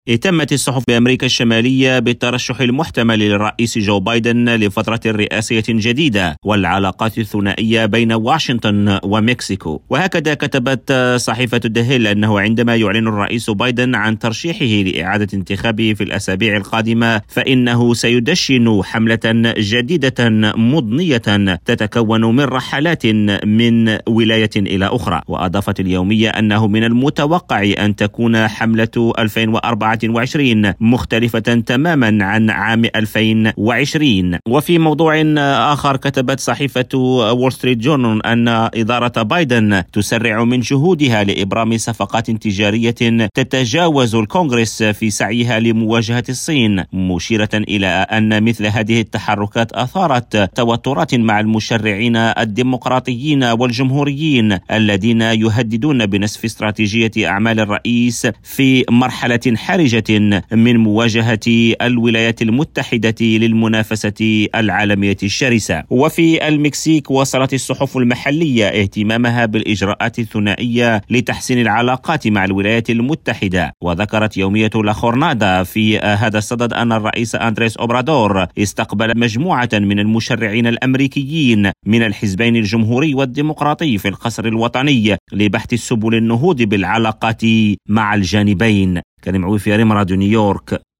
اهتمت الصحف بأمريكا الشمالية بالترشح المحتمل للرئيس جو بايدن لفترة رئاسية جديدة والعلاقات الثنائية بين واشنطن ومكسيكو. وهكذا كتبت صحيفة الدهيل أنه عندما يعلن الرئيس بايدن عن ترشيحه لإعادة انتخابه في الأسابيع القادمة فإنه سيدشن حملة جديدة مضنية تتكون من رحلات من ولاية إلى أخرى. وأضافت اليومية أنه من المتوقع أن تكون حملة 2024 مختلفة تماما عن عام 2020. وفي موضوع آخر كتبت صحيفة وول ستريت جورنال أن إدارة بايدن تسرع من جهودها لإبرام صفقات تجارية تتجاوز الكونغرس في سعيها لمواجهة الصين، مشيرة إلى أن مثل هذه التحركات أثارت توترات مع المشرعين الديمقراطيين والجمهوريين الذين يهددون بنسف استراتيجية أعمال الرئيس في مرحلة حرجة من مواجهة الولايات المتحدة للمنافسة العالمية الشرسة. وفي المكسيك وصلت الصحف المحلية اهتمامها بالإجراءات الثنائية لتحسين العلاقات مع الولايات المتحدة. وذكرت يومية لا خورنادا في هذا الصدد أن الرئيس أندريس أوبرادور استقبل مجموعة من المشرعين الأمريكيين من الحزبين الجمهوري والديمقراطي في القصر الوطني لبحث سبل النهوض بالعلاقات مع الجانبين. كريم عويفي، راديو نيويورك.